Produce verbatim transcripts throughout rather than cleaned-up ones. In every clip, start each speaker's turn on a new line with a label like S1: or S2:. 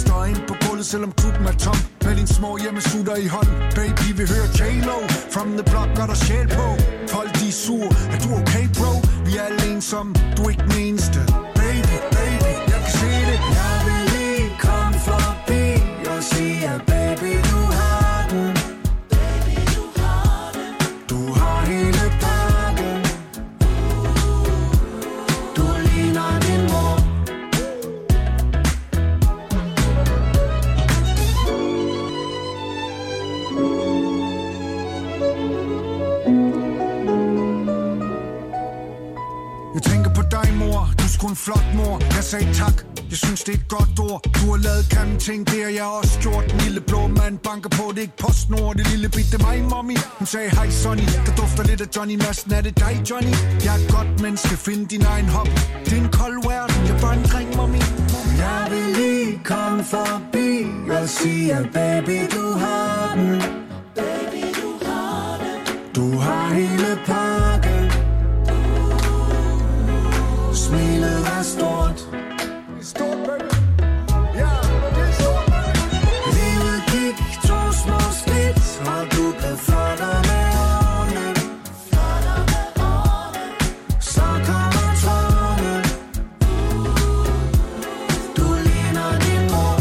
S1: står ind på gulvet, selvom klubben er tom. Med din små hjemmesutter i hånden. Baby, vi hører J-Lo. From the block, gør der sjæl på. Folk, de er sur. Er du okay, bro? Vi er alle ensomme. Du er ikke den eneste. Baby, baby, jeg kan se det.
S2: Jeg vil lige komme forbi og sige, at baby, du har den. Baby, du har den. Du har hele pakken. Du ligner din mor.
S1: Jeg tænker på dig, mor. Du er sgu en flot mor. Jeg sagde tak. Jeg synes, det er et godt ord. Du har lavet grimme ting, det har jeg også gjort. Den lille blå mand banker på, det er ikke PostNord. Det lille bitte mig, mommy. Hun sagde, hej Sonny. Der dufter lidt af Johnny Madsen. Er det dig, Johnny? Jeg er et godt menneske. Find din egen hop. Det er en kold verden. Jeg er bare en dreng, mommy.
S2: Jeg vil lige komme forbi og sige, at baby, du har den. Baby, du har den. Du har hele pakken. Smilet er stort.
S1: Stort, baby. Ja, det er stort, baby.
S2: Livet gik to små skridt, og du blev flottere med årene. Flottere med årene. Så kommer tårne. Du ligner din mor.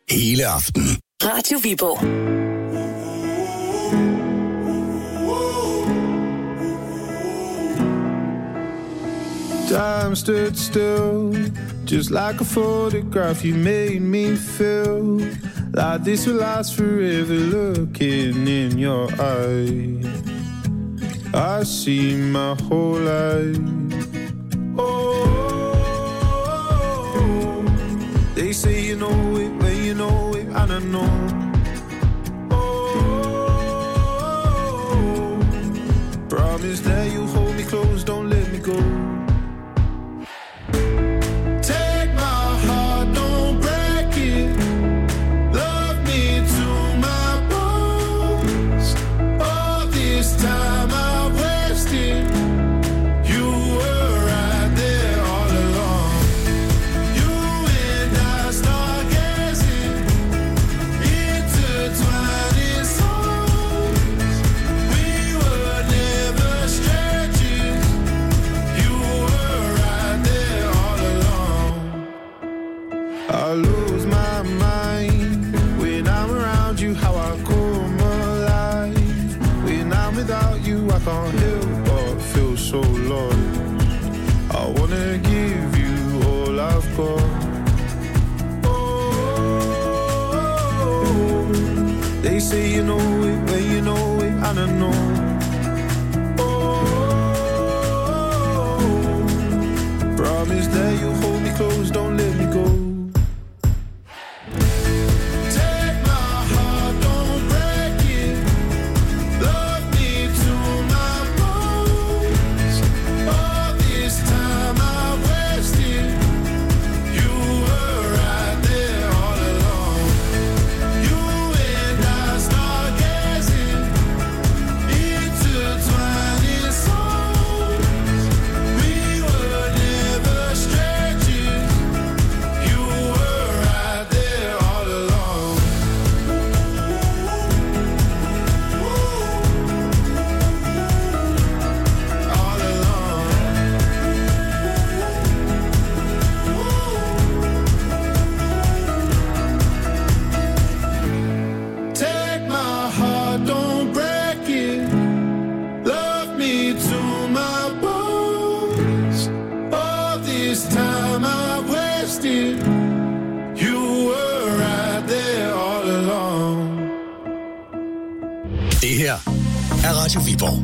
S3: hele aftenen.
S4: Radio Viborg.
S5: Time stood still, just like a photograph. You made me feel like this will last forever. Looking in your eyes, I see my whole life. Oh, they say you know it, when you know it, and I know. Oh, promise that you hold me close, don't let me go. Can't help but feel so lost. I wanna give you all I've got. Oh, they say you know it, when you know it, and I know. Oh, promise that you hold me close, don't let me go.
S3: Det her er Radio Viborg.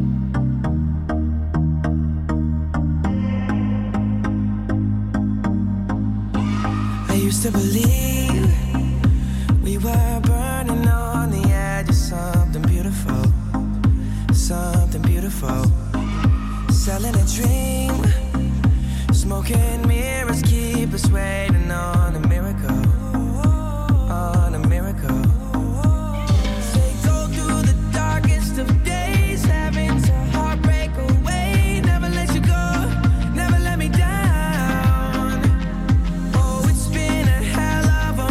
S6: I used to believe we were burning on the edge of something beautiful, something beautiful. Selling a dream, smoking mirrors keep us waiting on a miracle, on a miracle. Of days having to heartbreak away, never let you go, never let me down. Oh, it's been a hell of a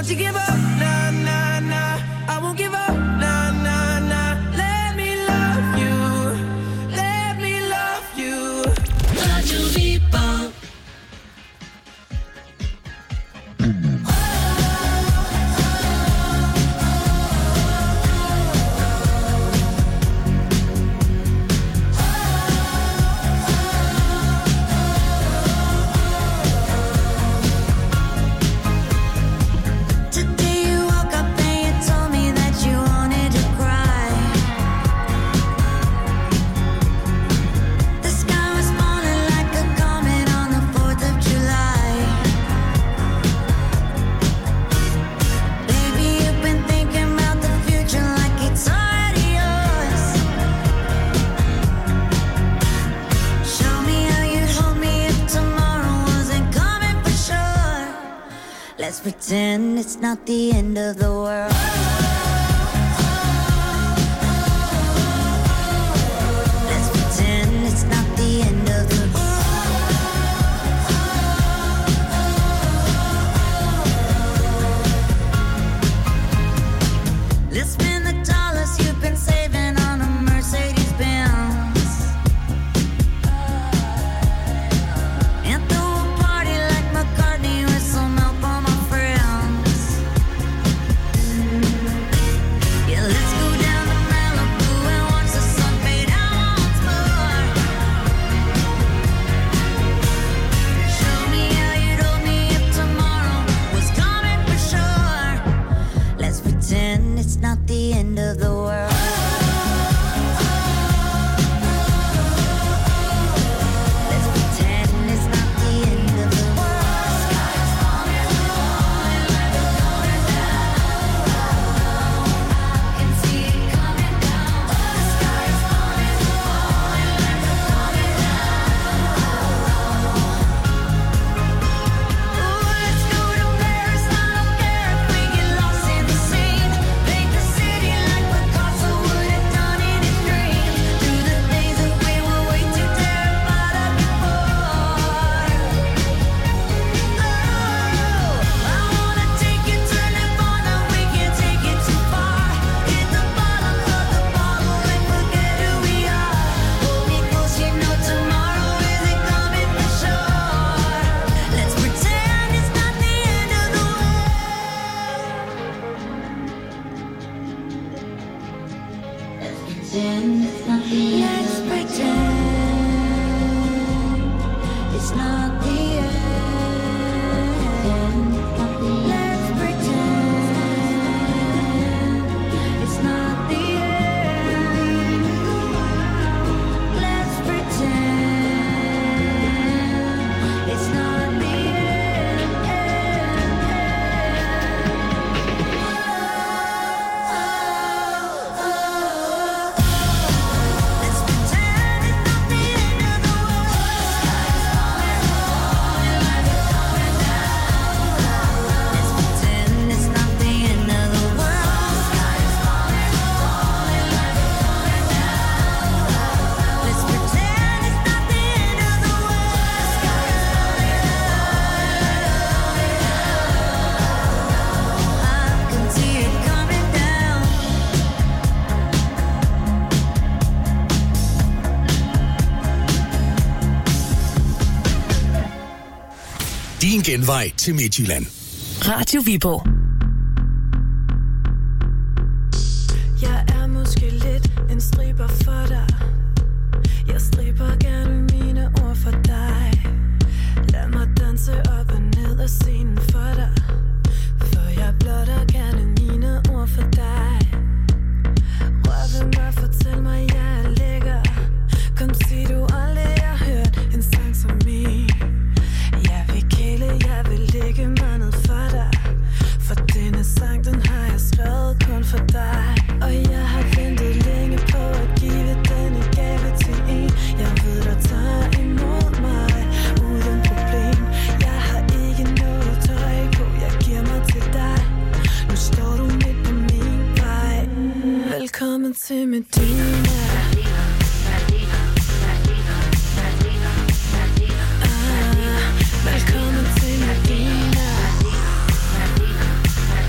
S6: Don't you give up, nah, nah, nah. I won't give up, nah, nah, nah. Let me love you, let me love you. Radio Viborg.
S4: Let's pretend it's not the end of the world. Let's pretend it's not the end of the world. Let's spend the dollars you've been saving on a Mercedes Benz. And throw a party like McCartney with some help on my friends. Yeah, let's go down to Malibu and watch the sun fade out once more. Show me how you'd hold me if tomorrow was coming for sure. Let's pretend it's not the end of the world. Let's pretend it's not the end of the world. Sky's falling, falling like it's coming down. I can see it coming down. The sky's falling, falling like it's coming down. Ooh, let's go to Paris. I don't care if we get lost in the scene. Paint the city like Picasso would have done in his dream. Through the days that we were way too terrified of before. Oh, I wanna take you to Nirvana. We can't take it too far. Hit the bottom of the bottle and forget who we are. Hold me close, you know tomorrow isn't coming for sure. Let's pretend it's not the end of the world. Let's pretend it's not the end. Let's pretend it's not the end. Let's pretend it's not the end. Let's pretend it's not the end. Let's pretend it's not the end of the world. Sky's falling, falling like it's coming down. Let's pretend it's not the end of the world. Sky's falling, falling like it's coming down. Let's pretend it's not the end of the world. Sky's falling, I can see it coming down.
S3: Din genvej til Midtjylland.
S7: Radio Viborg.
S6: Jeg er måske lidt en striber for dig. Jeg striber gerne mine ord for dig. Lad mig danse op og ned af scenen for dig. For jeg blotter gerne mine ord for dig. Rør ved mig, fortæl mig, jeg er lækker. Kom, sig du aldrig har hørt en sang som min. Jeg vil kæle, jeg vil lægge mig ned for dig. For denne sang, den har jeg skrevet kun for dig. Og jeg har ventet længe på at give denne gave til en. Jeg ved, der tager imod mig uden problem. Jeg har ikke noget tøj på, jeg giver mig til dig. Nu står du midt på min vej. Velkommen til Medina. Ah, velkommen til Medina.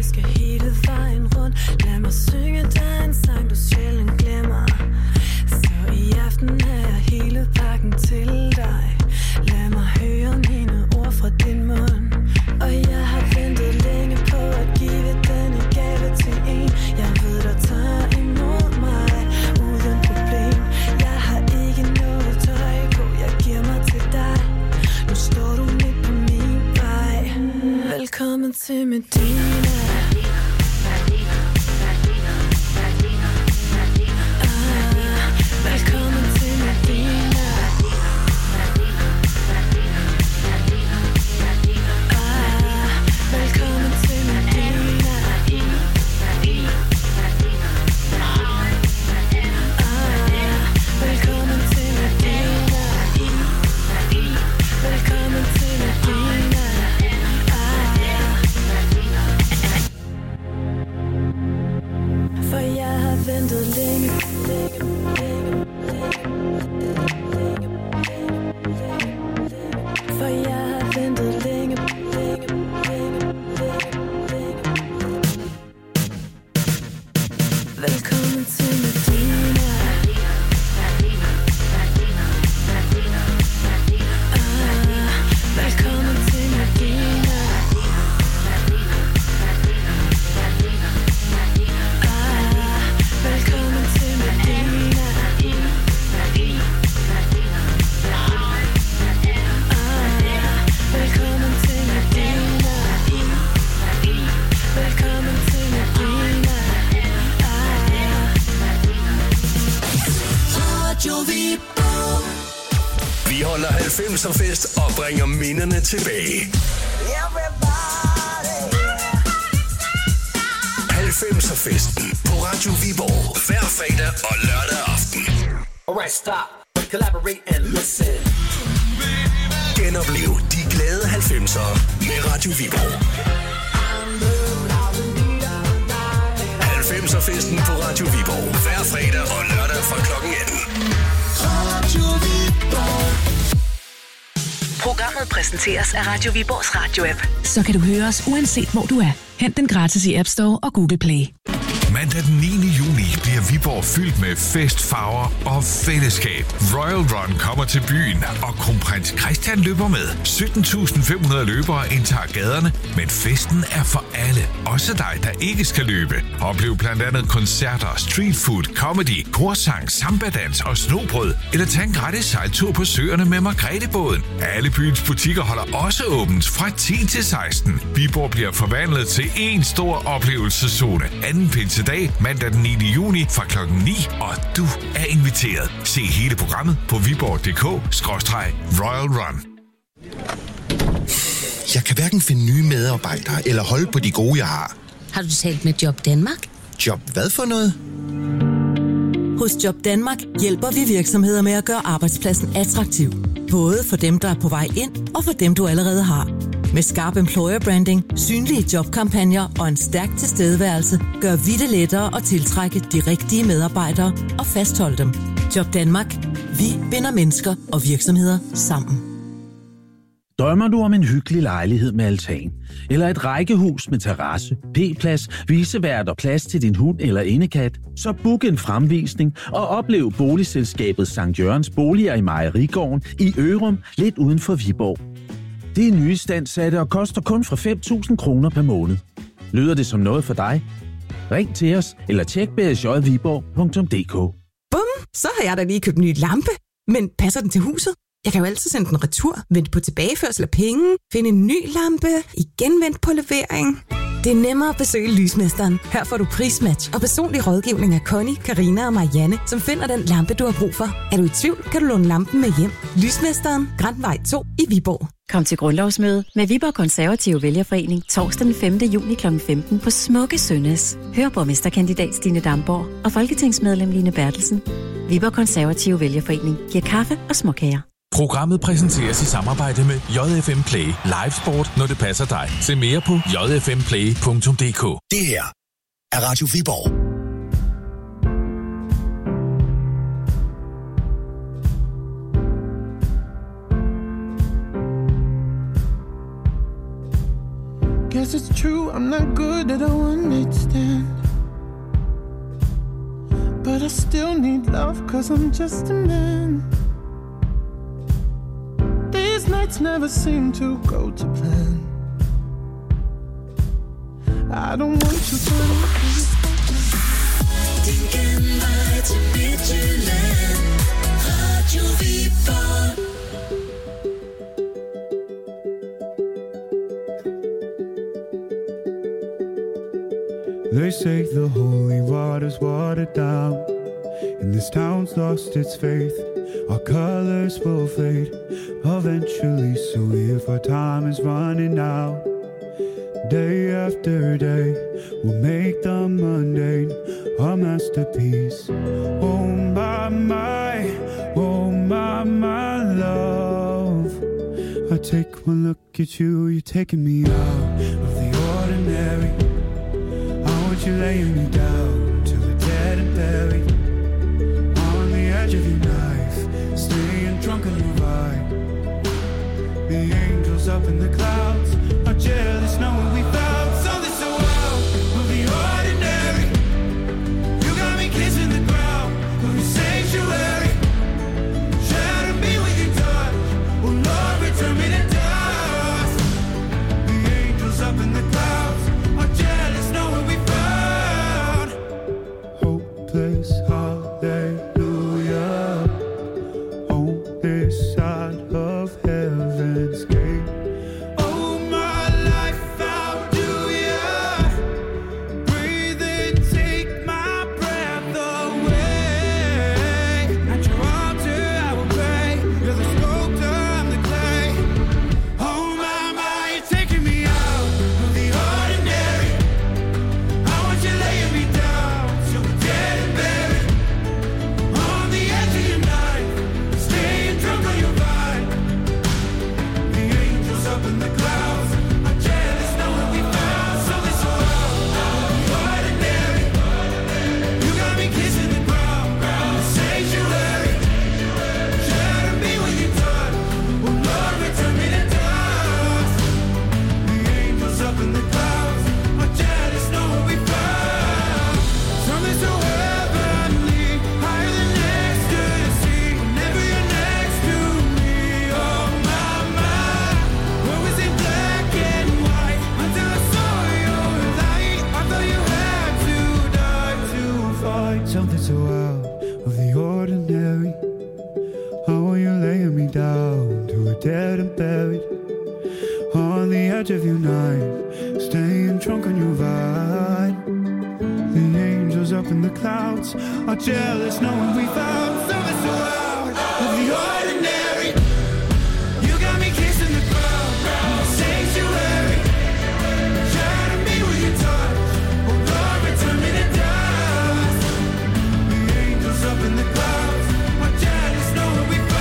S6: skal hele vejen rundt. Lad mig synge dig en sang, du sjældent glemmer. Så i aften er jeg hele pakken til dig. Lad mig høre mine ord fra din mund. Og jeg har ventet længe på at give denne gave til en jeg ved, der tager imod mig uden problem. Jeg har ikke noget tøj på, jeg giver mig til dig. Nu står du midt på min vej. Velkommen til Medina. Velkommen til Medina. Ah, velkommen til Medina. Ah, velkommen til Medina. Velkommen til Medina. Ah. For jeg har ventet længe, længe, længe, længe, længe. For jeg har ventet længe, længe, længe, længe, længe. Velkommen til Medina. Ah, velkommen til Medina. Ah, velkommen til Medina. Velkommen til Medina. Velkommen til Medina.
S3: Radio Vibo. Vi holder halvfemser fest og bringer minderne tilbage. halvfemser festen på Radio Viborg hver fredag og lørdag aften.
S7: Alright, stop. Collaborate and listen.
S3: Genoplev de glade halvfemser med Radio Viborg. halvfemser festen på Radio Viborg hver fredag og lørdag fra klokken atten. Radio Viborg.
S8: Programmet præsenteres af Radio Viborgs radio-app. Så kan du høre os uanset hvor du er. Hent den gratis i App Store og Google Play.
S9: Mandag den niende juni bliver Viborg fyldt med fest, farver og fællesskab. Royal Run kommer til byen, og kronprins Christian løber med. sytten tusind fem hundrede løbere indtager gaderne, men festen er for alle. Også dig, der ikke skal løbe. Oplev blandt andet koncerter, street food, comedy, korsang, sambadans og snobrød. Eller tag en gratis sejltur på søerne med Margrethe-båden. Alle byens butikker holder også åbent fra ti til seksten. Viborg bliver forvandlet til en stor oplevelseszone. Anden pinsedag, mandag den niende juni fra klokken ni, og du er inviteret. Se hele programmet på viborg punktum d k skråstreg royal run.
S10: Jeg kan hverken finde nye medarbejdere eller holde på de gode, jeg har.
S11: Har du talt med Job Danmark?
S10: Job hvad for noget?
S12: Hos Job Danmark hjælper vi virksomheder med at gøre arbejdspladsen attraktiv. Både for dem, der er på vej ind, og for dem, du allerede har. Med skarp employer branding, synlige jobkampagner og en stærk tilstedeværelse, gør vi det lettere at tiltrække de rigtige medarbejdere og fastholde dem. Job Danmark. Vi binder mennesker og virksomheder sammen.
S13: Drømmer du om en hyggelig lejlighed med altan? Eller et rækkehus med terrasse, p-plads, visevært og plads til din hund eller indekat? Så book en fremvisning og oplev boligselskabet Sankt Jørgens Boliger i Mejerigården i Ørum, lidt uden for Viborg. Det er nyistandssatte og koster kun fra fem tusind kroner per måned. Lyder det som noget for dig? Ring til os eller tjek b s j viborg punktum d k.
S14: Bum, så har jeg da lige købt en ny lampe. Men passer den til huset? Jeg kan jo altid sende den retur, vente på tilbageførsel af penge, finde en ny lampe, igen vente på levering. Det er nemmere at besøge Lysmesteren. Her får du prismatch og personlig rådgivning af Connie, Karina og Marianne, som finder den lampe, du har brug for. Er du i tvivl, kan du låne lampen med hjem. Lysmesteren, Grandvej to i Viborg.
S15: Kom til grundlovsmøde med Viborg Konservative Vælgerforening torsdag den femte juni klokken femten på Smukke Sønnes. Hør borgmesterkandidat Stine Damborg og folketingsmedlem Line Bertelsen. Viborg Konservative Vælgerforening giver kaffe og småkager.
S16: Programmet præsenteres i samarbejde med J F M Play. Live sport, når det passer dig. Se mere på j f m play punktum d k.
S3: Det her er Radio Viborg.
S5: Guess Yes, it's true, I'm not good at a one-night stand, but I still need love, cause I'm just a man. These nights never seem to go to plan. I don't want to turn
S2: din genvej til Midtjylland. Radio Viborg.
S17: They say the holy water's watered down, and this town's lost its faith. Our colors will fade eventually, so if our time is running out, day after day, we'll make the mundane a masterpiece. Oh my, my, oh my, my love. I take one look at you, you're taking me out of the ordinary. You're laying me down till we're dead and buried on the edge of your knife, staying drunk on your ride. The angels up in the clouds are jealous knowing we found something so out of the ordinary. You got me kissing the ground of your sanctuary, shatter me with your touch. Oh Lord, return me to dust. The angels up in the clouds are jealous knowing we found hopeless hallelujah on this side of heaven's gate. Oh my life, how do ya breathe and take my breath away? At your altar I will pray, you're the sculptor, I'm the clay. Oh my, my, you're taking me out of the ordinary. I want you laying me down till we're dead and buried on the edge of your knife, staying drunk on your vine. The angels up in the clouds are jealous knowing we found something so out of the ordinary. You got me kissing the ground, the sanctuary, shatter me with your touch. Oh Lord, return me to dust. The angels up in the clouds are jealous knowing we found something so heavenly, higher than ecstasy. Whenever you're next to me, oh my, my. What was in black and white until I saw your light? I thought you had to die to find something so out of the ordinary. How are you laying me down to a dead and buried on the edge of your knife, staying drunk on your vine. The angels up in the clouds are jealous knowing we found something so out of the ordinary. You got me kissing the ground, the sanctuary, shatter me with your touch. Oh Lord, return me to dust. The angels up in the clouds are jealous knowing we found.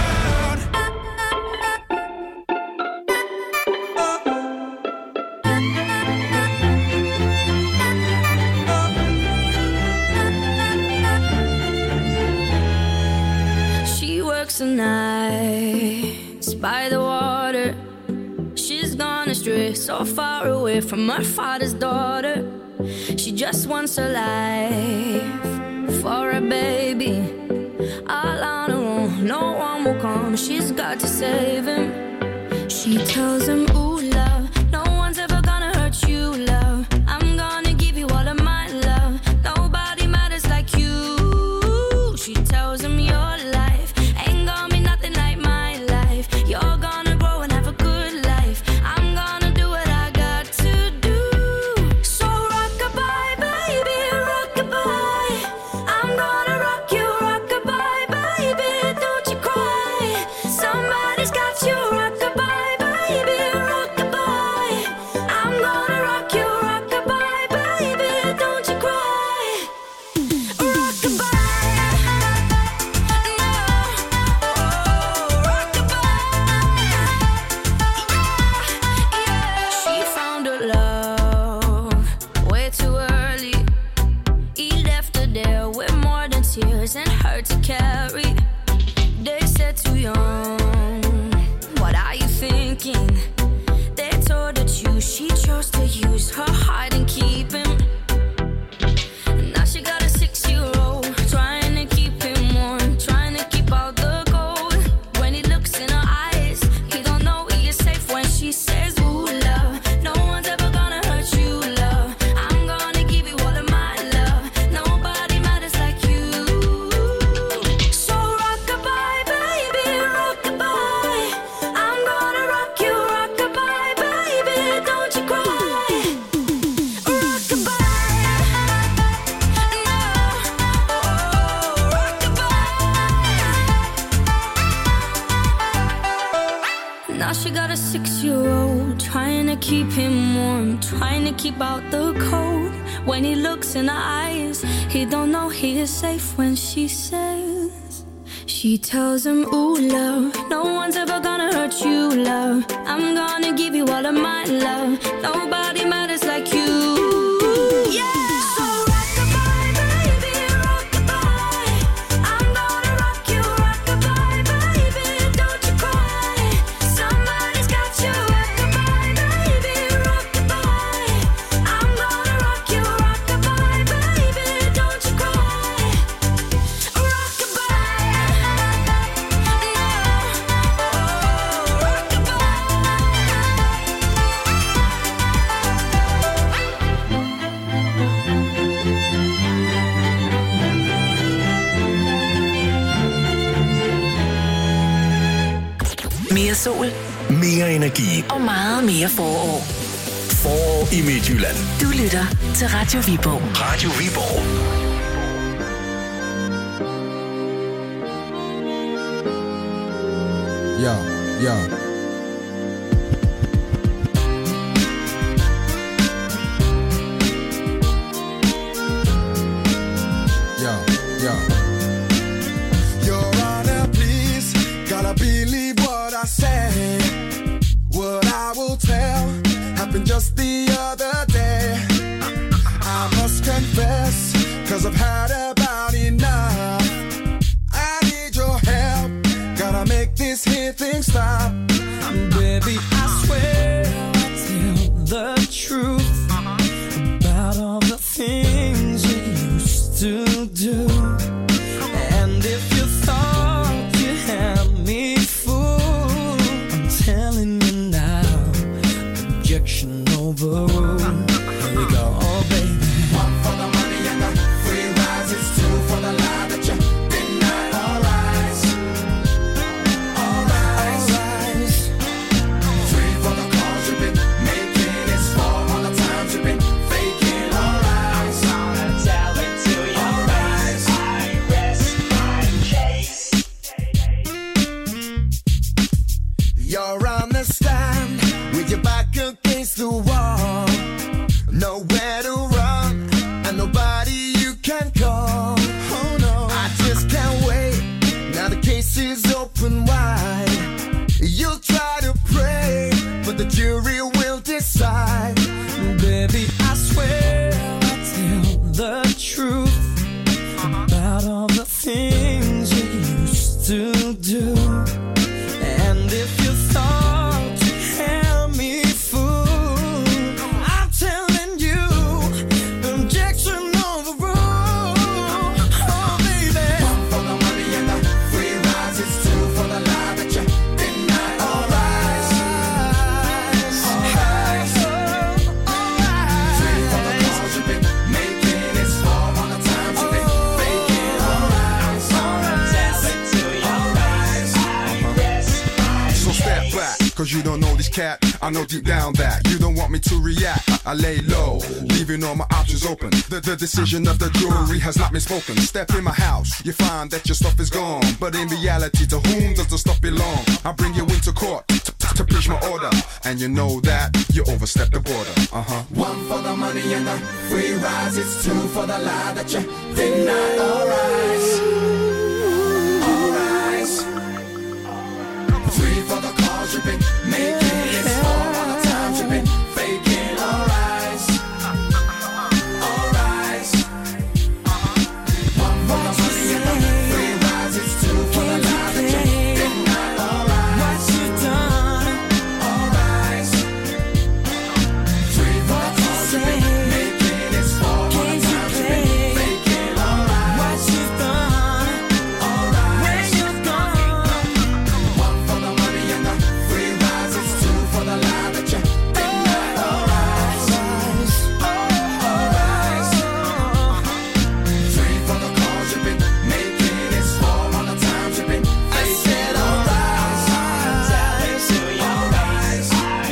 S18: She works the nights by the water. She's gone astray, so far away from her father's daughter. She just wants her life for a baby. All on her own, no one will come. She's got to save him. She tells him, ooh, love, no one's ever gonna hurt you, love. I'm gonna give you all of my love. Nobody matters like you. She tells him your life ain't gonna be nothing like my life. You're gonna grow and have a good life. I'm gonna do what I got to do. So rock-a-bye, baby, rock-a-bye. I'm gonna rock you, rock-a-bye, baby, don't you cry. Somebody's got you, rock-a-bye, baby, rock-a-bye. to keep him warm, trying to keep out the cold. When he looks in her eyes, he don't know he is safe when she says, she tells him, ooh, love, no one's ever gonna hurt you, love. I'm gonna give you all of my love. Nobody matters like you. Yeah! So rock-a-bye, baby, rock-a-bye. I'm gonna rock you, rock-a-bye, baby, don't you cry. Somebody's got you, rock-a-bye, baby, rock-a-bye. I'm gonna rock you, rock-a-bye, baby, don't you cry.
S8: Mere sol.
S3: Mere energi.
S8: Og meget mere forår.
S3: Forår i Midtjylland.
S8: Du lytter til Radio Viborg.
S3: Radio Viborg.
S19: Ja, ja. Ja, ja.
S2: Your Honor, please, gotta believe what I say. What I will tell happened just the other day. I must confess, cause I've had about enough. I need your help, gotta make this here thing stop.
S20: Baby, I swear I'll tell the truth about all the things you used to do. And if you thought you had me fooled, I'm telling you now, objection overruled. Here we go, oh baby.
S2: One for the money and the free rise, it's two for the lie that you deny. All rise, all rise. Three for the calls you've been making, it's four all the times you've been faking. All rise, I'm gonna tell it to you. All rise, I rest my case. You're on the stand with your back against the wall. Nowhere to run, and nobody you can call. Oh no, I just can't wait. Now the case is open wide. You'll try to pray, but the jury will decide.
S20: Baby, I swear I'll tell the truth about all the things you used to do. And if you thought you had me fooled, I'm telling you, objection overruled. Oh baby.
S2: One for the money and the free rise, it's two for the lie that you deny. All rise, all rise, three for the calls you've been making, it's four all the times you've been faking. All rise, all rise, all rise,
S1: So step back, cause you don't know this cat. I know deep down that you don't want me to react. I lay low, leaving all my options open. The, the decision of the jury has not been spoken. Step in my house, you find that your stuff is gone. But in reality, to whom does the stuff belong? I bring you into court to, to, to preach my order. And you know that you overstepped the border. Uh-huh.
S2: one for the money and the free rise, it's two for the lie that you deny. All rise, all rise, three for the calls you've been making, it's four all the times you've been faking. All rise, all rise, one for the money and the free rise, it's two for the lie that you deny. All rise,
S20: What you done?
S2: all rise, three for the calls you've been making, it's four all the
S20: Can't you
S2: times you've been
S20: play?
S2: faking. All rise,
S20: What you done?
S2: all rise.
S20: Where you gone?
S2: One for the money and the free rise, it's two for the lie that you deny. All rise, all rise, three for the calls you've been making, it's four all the times you've been faking. All rise, all rise,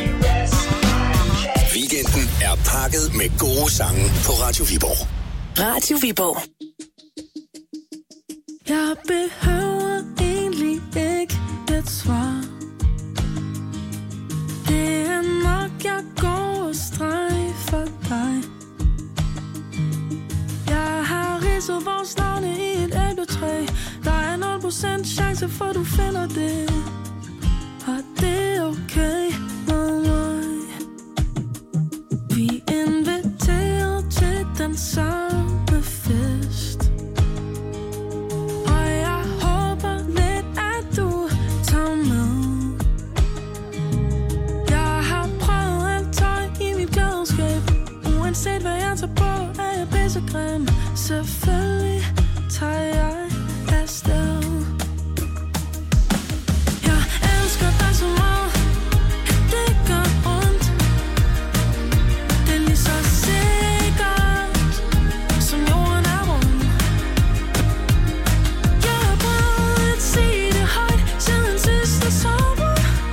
S3: Weekenden er pakket med gode sange på Radio Viborg.
S8: Radio Viborg.
S6: Jeg behøver egentlig ikke et svar. Det er nok jeg går og strejfer dig. Jeg har ridset vores navne i et æbletræ. Der er nul procent chance for du finder det. Og det er okay med mig. Vi er inviteret til den samme fest. Og jeg håber lidt, at du tager med. Jeg har prøvet alt tøj i mit klædeskab. Uanset hvad jeg tager på, er jeg pissegrim. Selvfølgelig tager jeg afsted. Jeg elsker dig så meget, at det gør ondt. Det er lige så sikkert, som jorden er rund. Jeg har prøvet at sige det højt siden sidste sommer.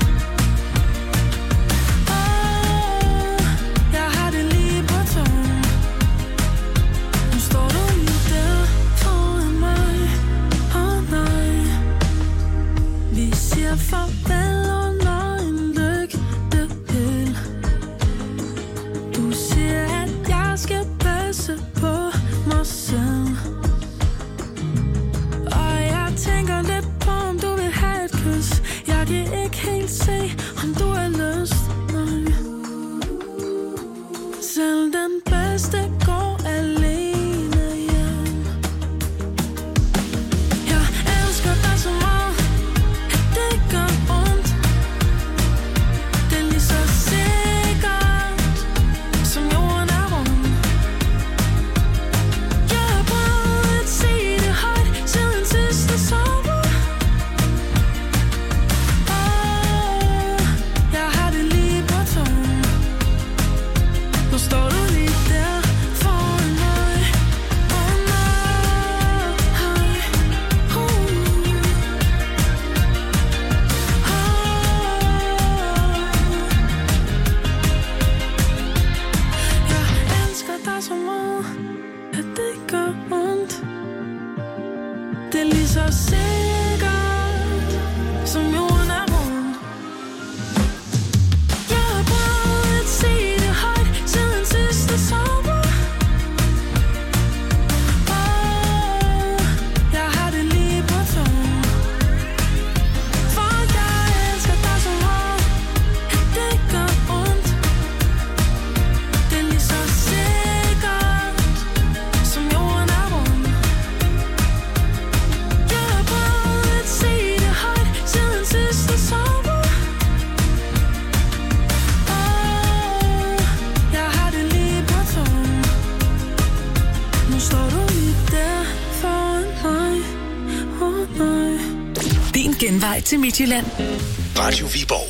S6: Åh, jeg har det lige på tungen. Nu står du lige der foran mig. Åh nej. Vi siger farvel under en lygtepæl. Du siger, at jeg skal passe på mig selv. Og jeg tænker lidt på, om du vil have et kys. Jeg kan ikke helt se, om du har lyst. Nej. Selv den bedste går alene hjem. Jeg elsker dig så meget, at det gør ondt. Det er lige så sikkert, som jorden er rund. Jeg har prøvet at sige det højt siden sidste sommer. Åh, jeg har det lige på tungen. Nu står du lige der foran mig. Åh nej, uh. Jeg elsker dig så meget, at det gør ondt. Det er lige så sikkert, som jorden er rund. Jeg har prøvet at sige det højt siden sidste sommer. Åh, jeg har det lige på tungen. For jeg elsker dig så meget, at det gør ondt. Det er lige så sikkert, som jorden er rund. Jeg har prøvet at sige det højt siden sidste sommer. Åh, jeg har det lige på tungen. Nu står du lige der foran mig. Åh nej.
S8: Din genvej til Midtjylland.
S3: Radio Viborg.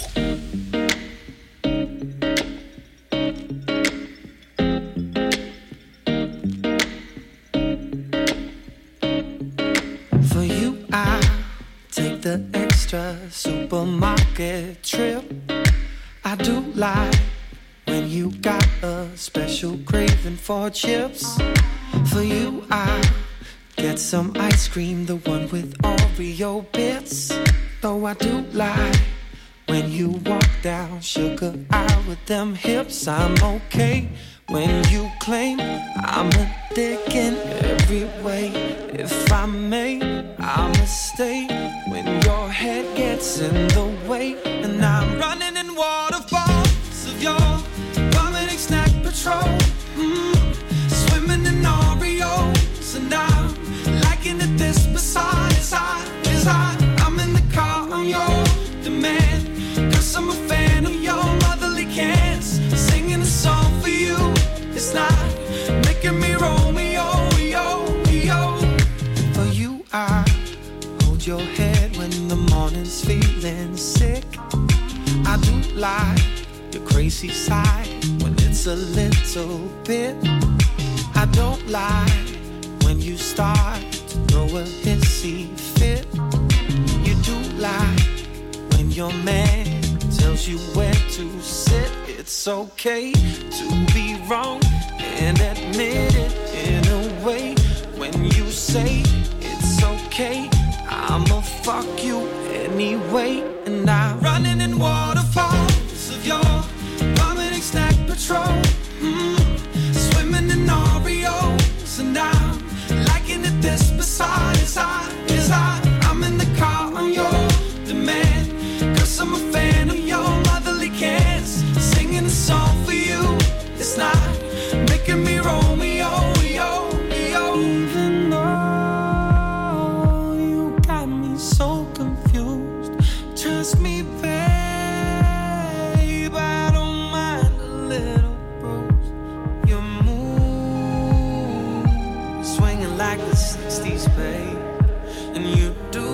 S20: For you, I take the extra supermarket trip. I do like when you got a special craving for chips. For you, I get some ice cream, the one with Oreo bits. Though I do like when you walk down sugar aisle with them hips. I'm okay when you claim I'm a dick in every way. If I may, I'ma stay when your head gets in the way. And I'm running in waterfalls of your vomiting snack patrol. Mm, swimming in Oreos. And I'm liking it this bizarre as I, as I, I'm in the car on your demand. Cause I'm a fan of your motherly cans. Singing a song for you. It's not making me Romeo, yo, yo. For you, I hold your head when the morning's feeling sick. I do like your crazy side when it's a little bit. I don't like when you start to throw a hissy fit. You do like when your man tells you where to sit. It's okay to be wrong and admit it in a way. When you say it's okay, I'ma fuck you anyway. And I'm running in waterfalls of your vomiting like the sixties, babe. And you do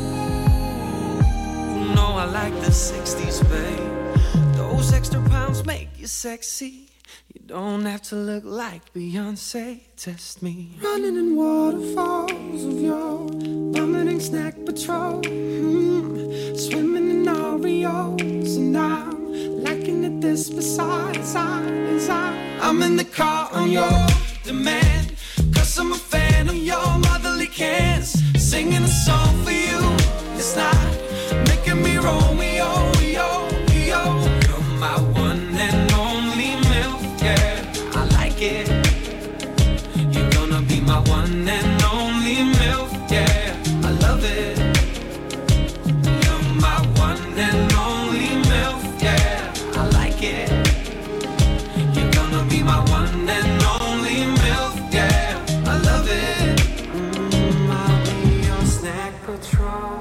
S20: know I like the sixties, babe. Those extra pounds make you sexy. You don't have to look like Beyonce. Test me.
S17: Running in waterfalls of your vomiting snack patrol. Mm, swimming in Oreos. And I'm liking it this besides I, as I, I'm in the car on your demand. Cause I'm a fan of your motherly cans. Singing a song for you. It's not making me Romeo, yo, yo. You're my one and only milk, yeah. I like it. You're gonna be my one and only milk, yeah. I love it. You're my one and only milk, yeah. I like it. You're gonna be my one and only milk, yeah. I love it. Mm, I'll be your snack patrol.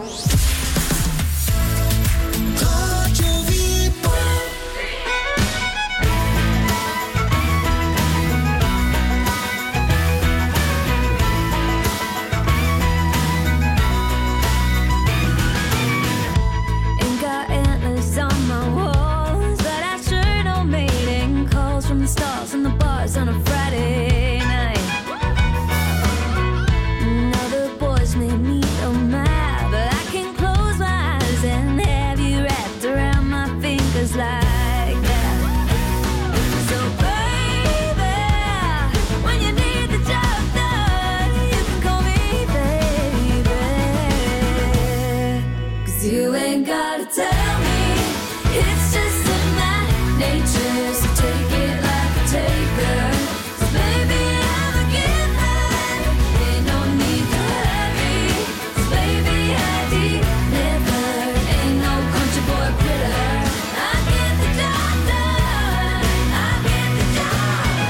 S18: Ain't got antlers on my walls, but I sure don't mating calls from the stars and the bars on a Friday night. And other boys may need a map, but I can close my eyes and have you wrapped around my fingers like that. So baby, when you need the job done, you can call me baby. Cause you ain't gotta tell me, it's just in my nature. So take it like a taker. 'Cause baby, I'm a giver. Ain't no need to hurry. 'Cause baby, I deliver. Ain't no country boy critter. I get the job done. I get the job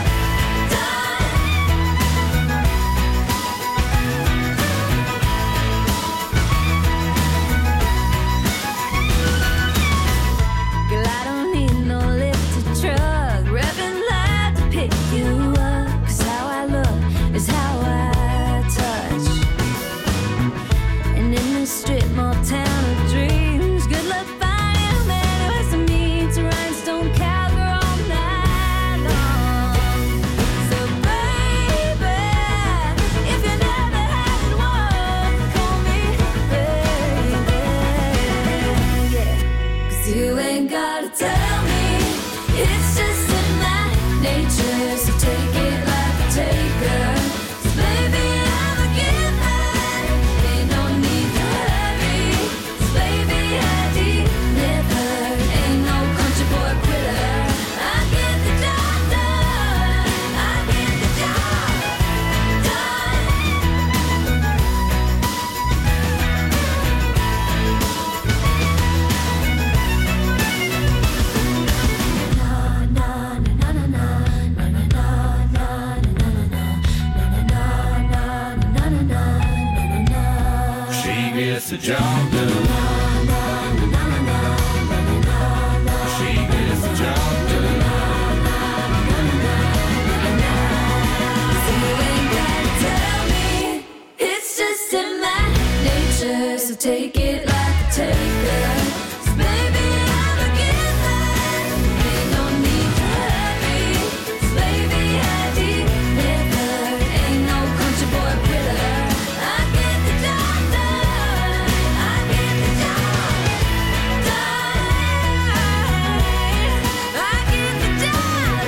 S18: Girl, I don't need no lifted truck, revving loud to pick you up. 'Cause how I look is how I touch. And in this strip mall town of dreams, good luck finding a man who has to meet to rhinestone cowgirl all night long. So baby, if you never had one, call me baby, yeah. 'Cause you ain't gotta tell me, it's just in my nature. So take it like a taker. 'Cause baby, I'm a giver. Ain't no need to hurry. 'Cause baby, I deliver. Ain't no country boy critter. I get the job done. I get the job done.
S17: She gets the job done. She gets the job done.
S18: You ain't gotta tell me, it's just in my nature. So take it like a taker. 'Cause baby, I'm a giver. Ain't no need to hurry. 'Cause baby, I deliver. Ain't no country boy critter. I get the job done. I get the job done. I get the job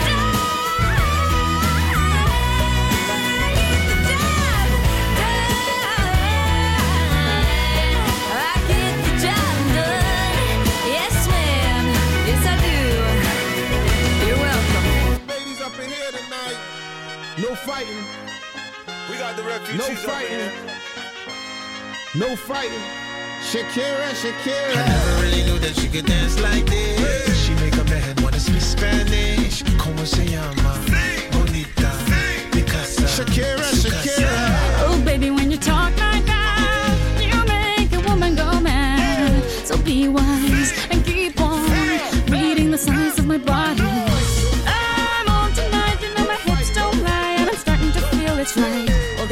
S18: I get the job done. Yes, ma'am. Yes, I do. You're welcome.
S21: Ladies up in here tonight. No fighting.
S3: We got the refugees
S21: No
S3: up in
S21: fighting.
S3: here.
S21: No fighting. Shakira, Shakira.
S2: I never really knew that she could dance like this. She make a man wanna speak Spanish. Como se llama? Bonita. Picasa.
S21: Shakira, Shakira.
S22: Oh, baby, when you talk like that, you make a woman go mad. So be wise and keep on reading the signs of my body. I'm on tonight, you know my hips don't lie, and I'm starting to feel it's right. All the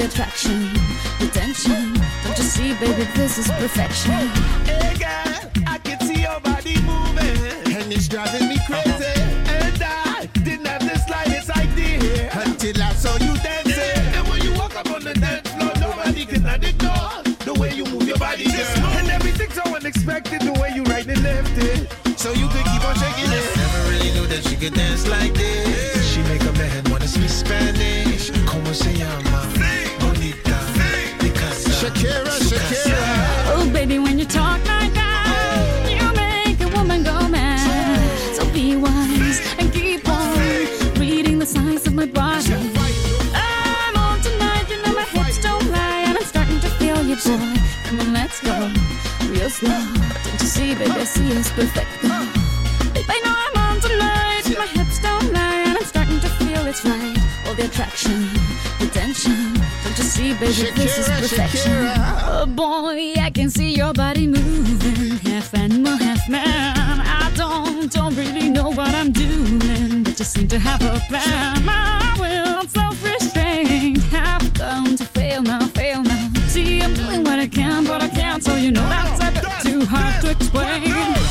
S22: attraction, the tension. Don't you see, baby, this is perfection.
S21: Hey girl, I can see your body moving, and it's driving me crazy. And I didn't have the slightest idea until I saw you dancing. And when you walk up on the dance floor, nobody can ignore the way you move your body, girl. And everything's so unexpected, the way you right and left it, so you could keep on shaking it. Never really knew that she could dance like this. She make a man wanna speak Spanish. Como se llama? Bonita. Picasa. Shakira, Shakira.
S22: Oh, baby, when you talk like that, you make a woman go mad. So be wise and keep on reading the signs of my body. I'm on tonight, you know my hips don't lie, and I'm starting to feel you, boy. Come on, let's go real slow. Don't you see, baby, I see it's perfect. Babe, I know I'm on tonight, my hips don't lie, and I'm starting to feel it's right. All the attraction, the tension. Don't you see, baby, Shakira, this is perfection. Shakira. Oh boy, I can see your body moving, half animal, half man. I don't, don't really know what I'm doing, but you seem to have a plan. My will, self-restraint, have come to fail now, fail now. See, I'm doing what I can, but I can't, so you know that's a bit too hard to explain.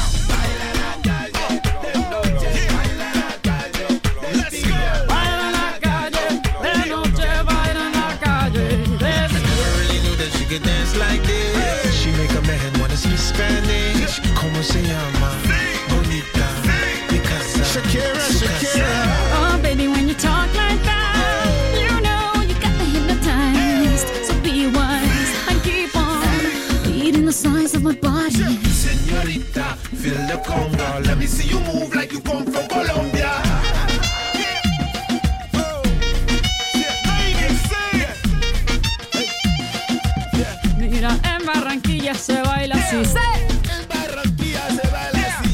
S21: Dance like this. She make a man wanna speak Spanish. Como se llama? Bonita. Picasa. Shakira, Shakira.
S22: Oh, baby, when you talk like that, you know you got me hypnotized. So be wise and keep on reading the signs of my body.
S21: Señorita, feel the conga. Let me see you move like you come from Colombia.
S22: En Barranquilla se baila así. ¡Sí!
S21: En Barranquilla se baila así.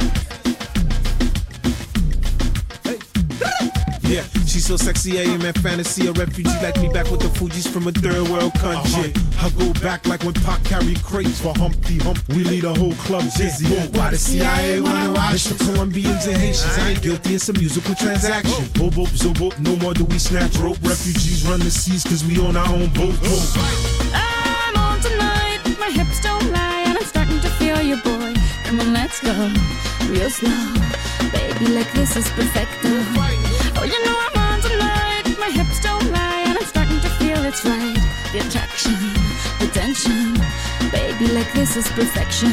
S21: Yeah, she's so sexy, I am in fantasy. A refugee like me back with the Fugees from a third world country. Uh-huh. I go back like when Pac carried crates for Humpty Hump. We lead a whole club dizzy. Why the C I A wanna watch the Colombians and Haitians? I ain't guilty, it's a musical transaction. Boop, boop, zo, boop, no more do we snatch rope. Refugees run the seas cause we on our own boat.
S22: I'm on tonight, my hips don't lie, and I'm starting to feel you, boy. Come on, let's go real slow. Baby, like this is perfecto. Oh, you know I'm on tonight, my hips don't lie, and I'm starting to feel it's right. The attraction, the tension. Baby, like this is perfection.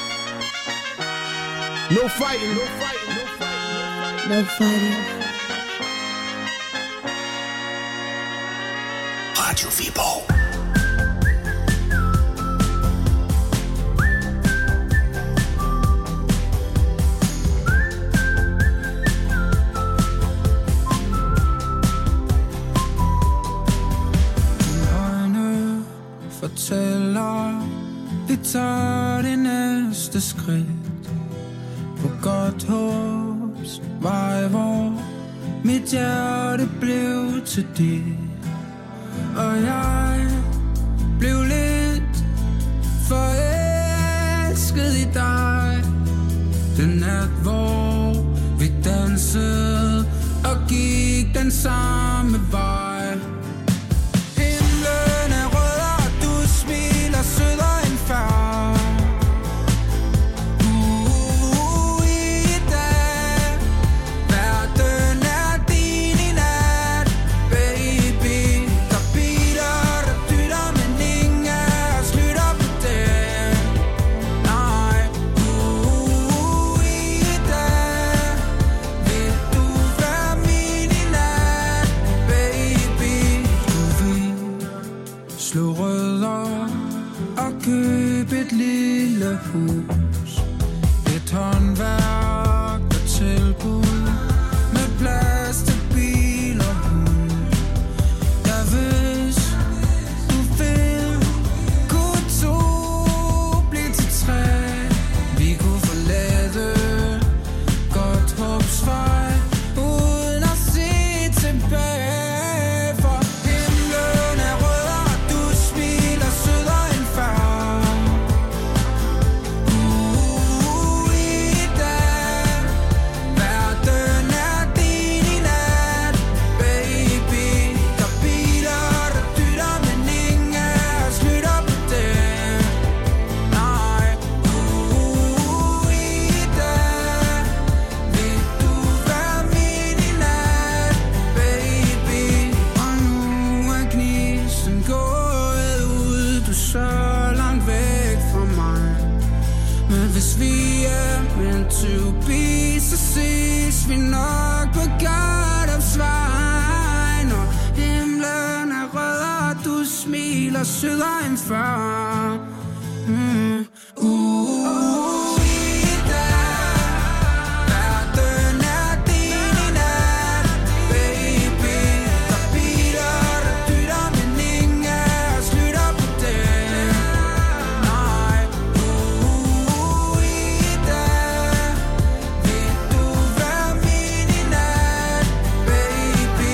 S21: No fighting, no fighting, no fighting.
S22: No fighting.
S3: Radio Viborg.
S20: Fortæller, vi tager det næste skridt på godt håbs vej, hvor mit hjerte blev til dit, og jeg blev lidt forelsket i dig. Den nat, hvor vi dansede og gik den samme vej. Sødere end før. Uh, i dag. Verden er din i nat, baby. Der biler, der dytter, men ingen af os lytter på det. Nej. Uh, i dag. Vil du være min i nat, baby? Skulle vi slå rødder og køb et lille hus, et håndværk og tilbud med plads til bil og hund. Ja, hvis du vil, kunne to blive til tre. Vi kunne forlade godt håbsvej uden at se tilbage. Uh, vi nok på Gardopsvej, når himlen er rød, og du smiler sødere end før. Mm. Uh, Ida, verden er din i nat, baby. Der biler, der dytter, men ingen af os lytter på det. Nej, uh, Ida, vil du være min i nat, baby?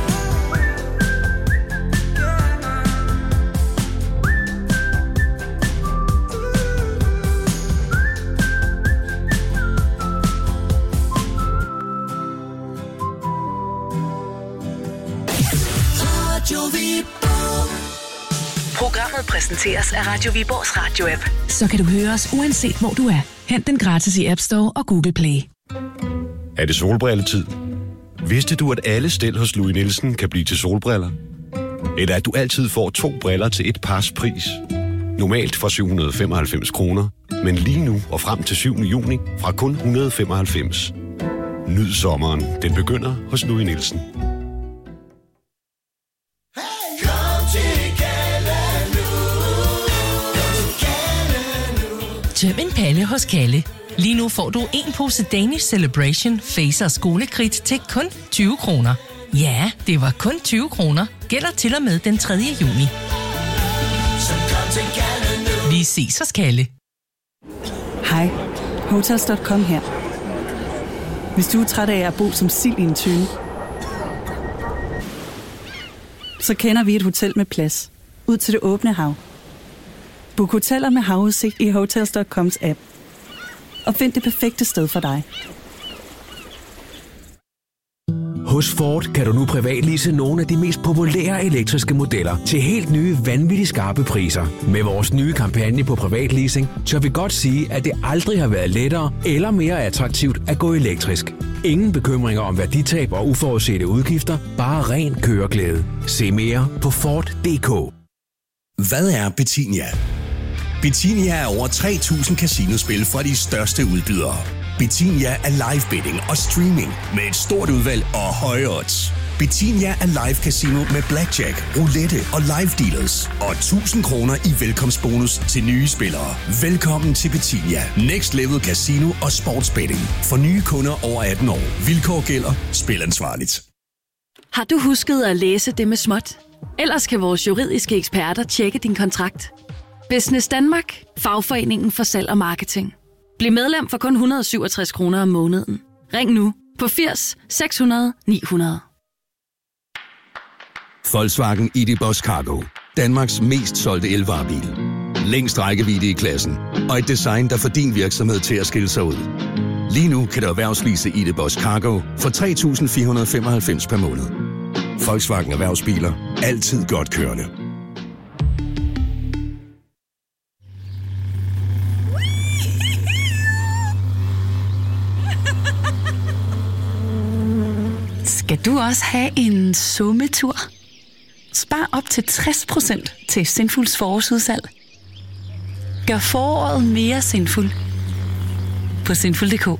S8: Programmet præsenteres af Radio Viborgs Radio-app. Så kan du høre os uanset hvor du er. Hent den gratis i App Store og Google Play.
S4: Er det solbrilletid? Vidste du, at alle stel hos Louis Nielsen kan blive til solbriller? Eller at du altid får to briller til et pars pris? Normalt for syv hundrede og femoghalvfems kroner, men lige nu og frem til syvende juni fra kun et hundrede og femoghalvfems. Nyd sommeren. Den begynder hos Louis Nielsen.
S7: Tøm en pande hos Kalle. Lige nu får du en pose Danish Celebration Facer skolekridt til kun tyve kroner. Ja, det var kun tyve kroner. Gælder til og med den tredje juni. Vi ses hos Kalle.
S23: Hej, Hotels punktum com her. Hvis du er træt af at bo som sild i en tønde, så kender vi et hotel med plads ud til det åbne hav. Book hoteller med havudsigt i Hotels punktum coms app. Og find det perfekte sted for dig.
S24: Hos Ford kan du nu privatlease nogle af de mest populære elektriske modeller til helt nye, vanvittigt skarpe priser. Med vores nye kampagne på privatleasing, tør vi godt sige, at det aldrig har været lettere eller mere attraktivt at gå elektrisk. Ingen bekymringer om værditab og uforudsete udgifter, bare ren køreglæde. Se mere på Ford punktum d k.
S3: Hvad er Betinia? Betinia er over tre tusind casinospil fra de største udbydere. Betinia er live betting og streaming med et stort udvalg og høje odds. Betinia er live casino med blackjack, roulette og live dealers. Og tusind kroner i velkomstbonus til nye spillere. Velkommen til Betinia. Next Level Casino og Sportsbetting. For nye kunder over atten år. Vilkår gælder. Spil ansvarligt.
S25: Har du husket at læse det med småt? Ellers kan vores juridiske eksperter tjekke din kontrakt. Business Danmark. Fagforeningen for salg og marketing. Bliv medlem for kun et hundrede og syvogtres kroner om måneden. Ring nu på firs seks hundrede ni hundrede.
S3: Volkswagen I D Boss Cargo. Danmarks mest solgte elvarebil. Længst rækkevidde i klassen. Og et design, der får din virksomhed til at skille sig ud. Lige nu kan du erhvervslease I D Boss Cargo for tre tusind fire hundrede og femoghalvfems per måned. Volkswagen Erhvervsbiler. Altid godt kørende.
S22: Skal du også have en summetur? Spar op til tres procent til Sinfuls forårsudsalg. Gør foråret mere sinful på sinful punktum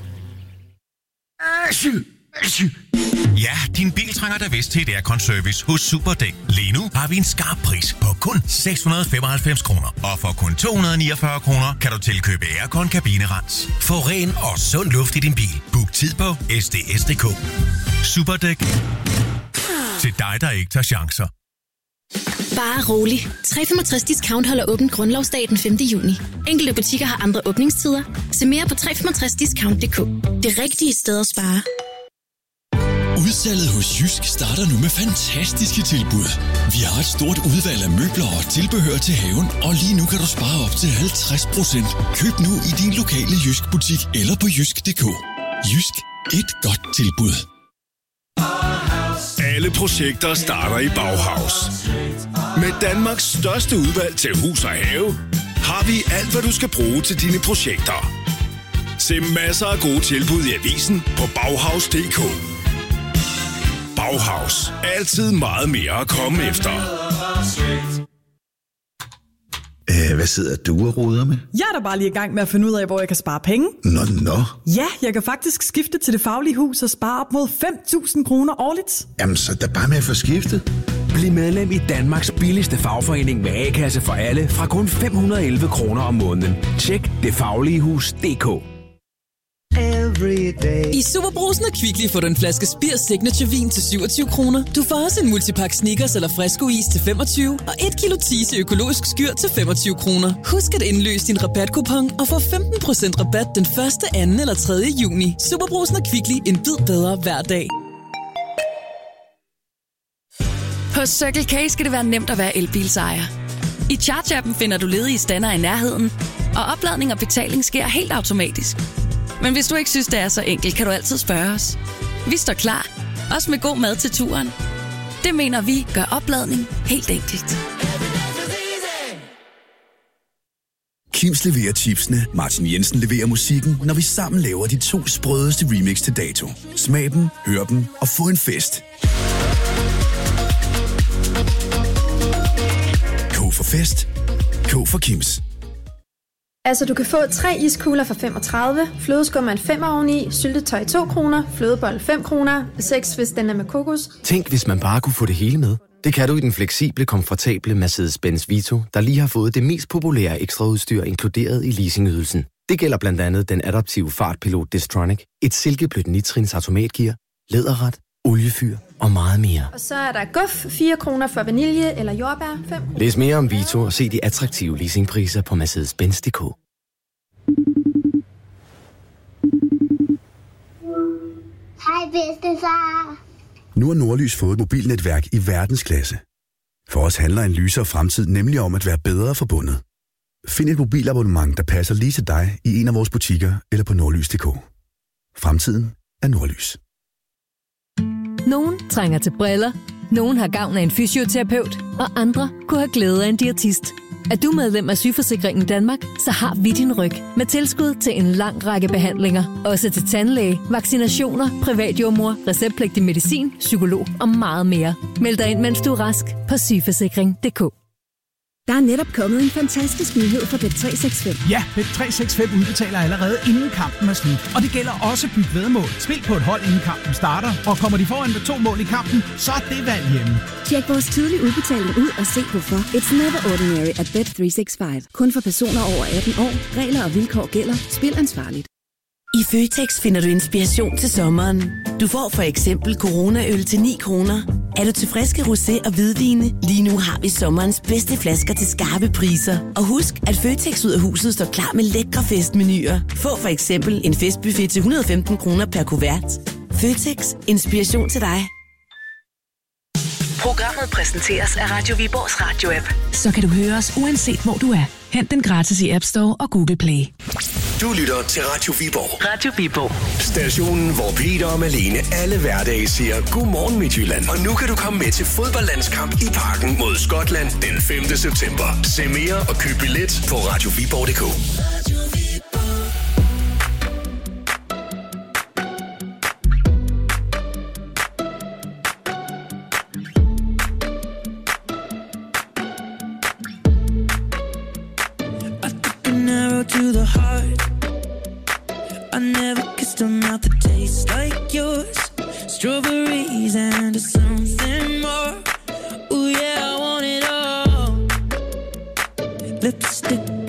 S22: dk.
S9: Ja, din bil trænger da vist til et aircon-service hos Superdæk. Lige nu har vi en skarp pris på kun seks hundrede og femoghalvfems kroner. Og for kun to hundrede og niogfyrre kroner kan du tilkøbe aircon kabinerens. Få ren og sund luft i din bil. Book tid på S D S punktum d k. Superdæk. Til dig, der ikke tager chancer.
S26: Bare rolig. tre komma femogtres Discount holder åbent grundlovsdag den femte juni. Enkelte butikker har andre åbningstider. Se mere på tre komma femogtres discount punktum d k. Det rigtige sted at spare.
S27: Udsalget hos Jysk starter nu med fantastiske tilbud. Vi har et stort udvalg af møbler og tilbehør til haven, og lige nu kan du spare op til halvtreds procent. Køb nu i din lokale Jysk butik eller på jysk punktum d k. Jysk. Et godt tilbud.
S3: Alle projekter starter i Bauhaus. Med Danmarks største udvalg til hus og have, har vi alt, hvad du skal bruge til dine projekter. Se masser af gode tilbud i avisen på bauhaus punktum d k. Bauhaus. Altid meget mere at komme efter.
S10: Æh, hvad sidder du og roder med?
S11: Jeg er da bare lige i gang med at finde ud af, hvor jeg kan spare penge.
S10: Nå, nå.
S11: Ja, jeg kan faktisk skifte til Det Faglige Hus og spare op mod fem tusind kroner årligt.
S10: Jamen, så er der bare med at få skiftet.
S24: Bliv medlem i Danmarks billigste fagforening med A-kasse for alle fra kun fem hundrede og elleve kroner om måneden. Tjek det faglige hus punktum d k.
S12: I Superbrugsen og Kvickly får du en flaske Spir Signature Vin til syvogtyve kroner. Du får også en multipack Snickers eller Fresco Is til femogtyve og et kilo Tise økologisk skyr til femogtyve kroner. Husk at indløse din rabatkupon og få femten procent rabat den første, anden eller tredje juni. Superbrugsen og Kvickly, en bid bedre hver dag.
S25: Hos Circle K skal det være nemt at være elbilsejer. I Charge-appen finder du ledige stander i nærheden, og opladning og betaling sker helt automatisk. Men hvis du ikke synes, det er så enkelt, kan du altid spørge os. Vi står klar, også med god mad til turen. Det mener vi gør opladning helt enkelt.
S3: Kims leverer chipsene, Martin Jensen leverer musikken, når vi sammen laver de to sprødeste remix til dato. Smag dem, hør dem og få en fest. K for fest. K for Kims.
S13: Altså, du kan få tre iskugler for femogtredive, flødeskum en femmer oveni, syltetøj to kroner, flødebold fem kroner, seks hvis den er med kokos.
S14: Tænk, hvis man bare kunne få det hele med. Det kan du i den fleksible, komfortable Mercedes-Benz Vito, der lige har fået det mest populære ekstraudstyr inkluderet i leasingydelsen. Det gælder blandt andet den adaptive fartpilot Distronic, et silkeblødt nitrins automatgear, læderret, oliefyr og meget mere.
S13: Og så er der guf, fire kroner for vanilje eller jordbær, fem.
S14: Læs mere om Vito og se de attraktive leasingpriser på Mercedes Benz punktum d k.
S15: Hej bedstefar.
S1: Nu har Nordlys fået et mobilnetværk i verdensklasse. For os handler en lysere fremtid nemlig om at være bedre forbundet. Find et mobilabonnement, der passer lige til dig i en af vores butikker eller på nordlys punktum d k. Fremtiden er Nordlys.
S16: Nogen trænger til briller, nogen har gavn af en fysioterapeut, og andre kunne have glæde af en diætist. Er du medlem af Sygeforsikringen Danmark, så har vi din ryg med tilskud til en lang række behandlinger. Også til tandlæge, vaccinationer, privatjordmor, receptpligtig medicin, psykolog og meget mere. Meld dig ind, mens du er rask på sygeforsikring punktum d k.
S28: Der er netop kommet en fantastisk nyhed fra Bet tre seks fem.
S29: Ja, Bet tre seks fem udbetaler allerede inden kampen er slut. Og det gælder også byt væddemål. Spil på et hold inden kampen starter, og kommer de foran med to mål i kampen, så er det valg hjemme.
S28: Tjek vores tidlige udbetaling ud og se hvorfor. It's never ordinary at Bet tre seks fem. Kun for personer over atten år. Regler og vilkår gælder. Spil ansvarligt.
S30: I Føtex finder du inspiration til sommeren. Du får for eksempel Corona-øl til ni kroner. Er du til friske rosé og hvidvine? Lige nu har vi sommerens bedste flasker til skarpe priser. Og husk, at Føtex ud af huset står klar med lækre festmenuer. Få for eksempel en festbuffet til et hundrede og femten kroner per kuvert. Føtex. Inspiration til dig.
S8: Programmet præsenteres af Radio Viborgs Radio-app. Så kan du høre os uanset hvor du er. Hent den gratis i App Store og Google Play.
S3: Du lytter til Radio Viborg.
S8: Radio Viborg.
S3: Stationen, hvor Peter og Malene alle hverdage siger godmorgen Midtjylland. Og nu kan du komme med til fodboldlandskamp i Parken mod Skotland den femte september. Se mere og køb billet på radio viborg punktum d k.
S20: To the heart, I never kissed a mouth that tastes like yours. Strawberries and something more. Ooh yeah, I want it all. Lipstick